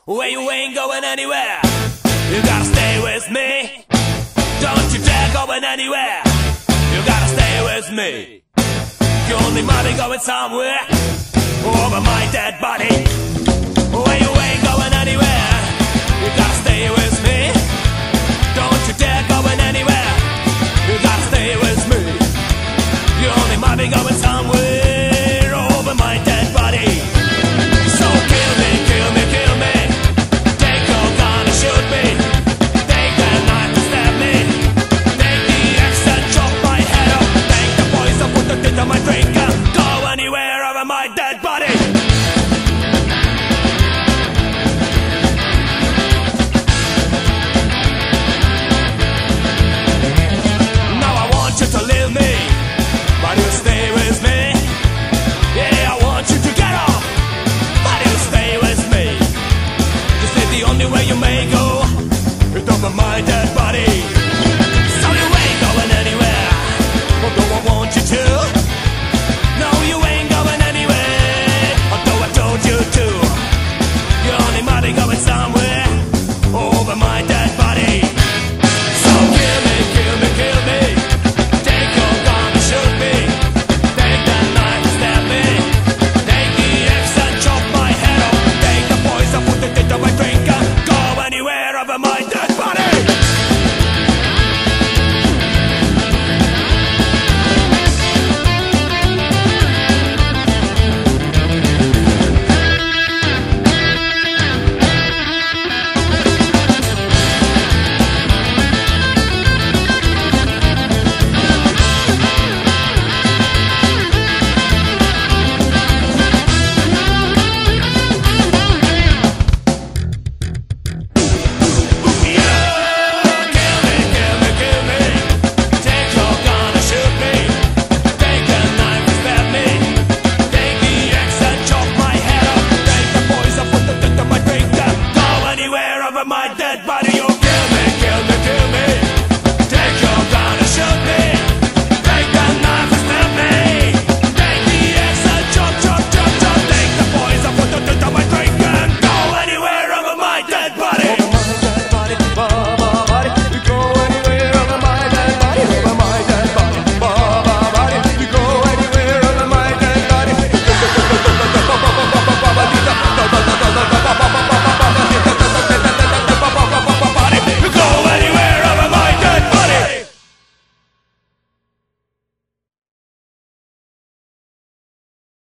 where you ain't going anywhere. You gotta stay with me. Don't you dare going anywhere. You gotta stay with me. You only might be going somewhere over my dead body.